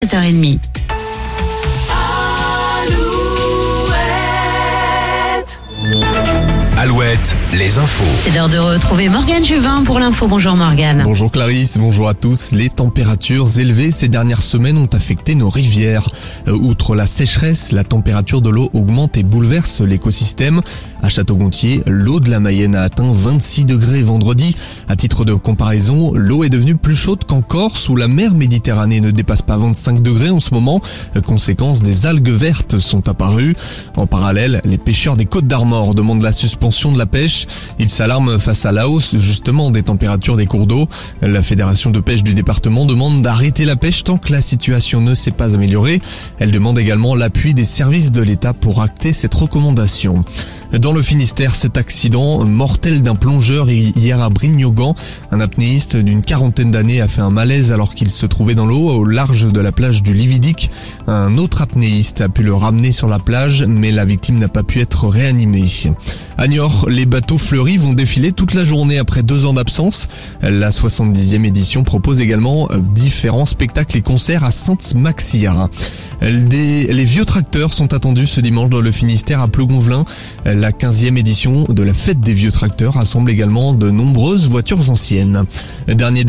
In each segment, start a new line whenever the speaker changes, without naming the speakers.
7h30.
Alouette, les infos.
C'est l'heure de retrouver Morgane Juvin pour l'info. Bonjour Morgane.
Bonjour Clarisse, bonjour à tous. Les températures élevées ces dernières semaines ont affecté nos rivières. Outre la sécheresse, la température de l'eau augmente et bouleverse l'écosystème. À Château-Gontier, l'eau de la Mayenne a atteint 26 degrés vendredi. À titre de comparaison, l'eau est devenue plus chaude qu'en Corse où la mer Méditerranée ne dépasse pas 25 degrés en ce moment. Conséquence, des algues vertes sont apparues. En parallèle, les pêcheurs des Côtes d'Armor demandent la suspension de la pêche. Ils s'alarment face à la hausse justement des températures des cours d'eau. La fédération de pêche du département demande d'arrêter la pêche tant que la situation ne s'est pas améliorée. Elle demande également l'appui des services de l'État pour acter cette recommandation. Dans le Finistère, cet accident mortel d'un plongeur hier à Brignogan. Un apnéiste d'une quarantaine d'années a fait un malaise alors qu'il se trouvait dans l'eau au large de la plage du Lividic. Un autre apnéiste a pu le ramener sur la plage, mais la victime n'a pas pu être réanimée. À Niort, les bateaux fleuris vont défiler toute la journée après 2 ans d'absence. La 70e édition propose également différents spectacles et concerts à Sainte-Maxire. Les vieux tracteurs sont attendus ce dimanche dans le Finistère à Plougonvelin. La 15e édition de la fête des vieux tracteurs rassemble également de nombreuses voitures anciennes. Dernière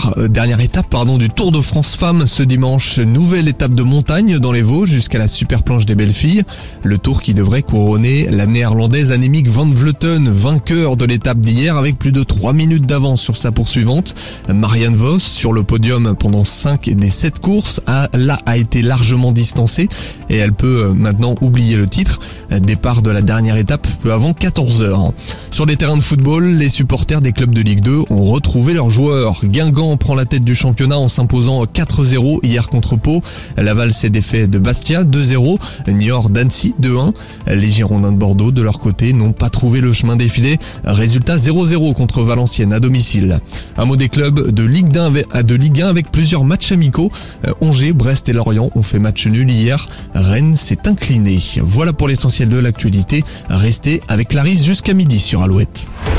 étape du Tour de France Femmes ce dimanche. Nouvelle étape de montagne dans les Vosges jusqu'à la super planche des belles filles. Le tour qui devrait couronner la néerlandaise Annemiek van Vleuten, vainqueur de l'étape d'hier avec plus de 3 minutes d'avance sur sa poursuivante. Marianne Vos, sur le podium pendant 5 des 7 courses, a été largement distancée et elle peut maintenant oublier le titre. Départ de la dernière étape peu avant 14h. Sur les terrains de football, les supporters des clubs de Ligue 2 ont retrouvé leurs joueurs. Guingamp prend la tête du championnat en s'imposant 4-0 hier contre Pau. Laval s'est défait de Bastia 2-0. Niort d'Annecy 2-1. Les Girondins de Bordeaux, de leur côté, n'ont pas trouvé le chemin défilé. Résultat 0-0 contre Valenciennes à domicile. Un mot des clubs de Ligue 1 avec plusieurs matchs amicaux. Angers, Brest et Lorient ont fait match nul hier. Rennes s'est incliné. Voilà pour l'essentiel de l'actualité. Restez avec Clarisse jusqu'à midi sur Alouette.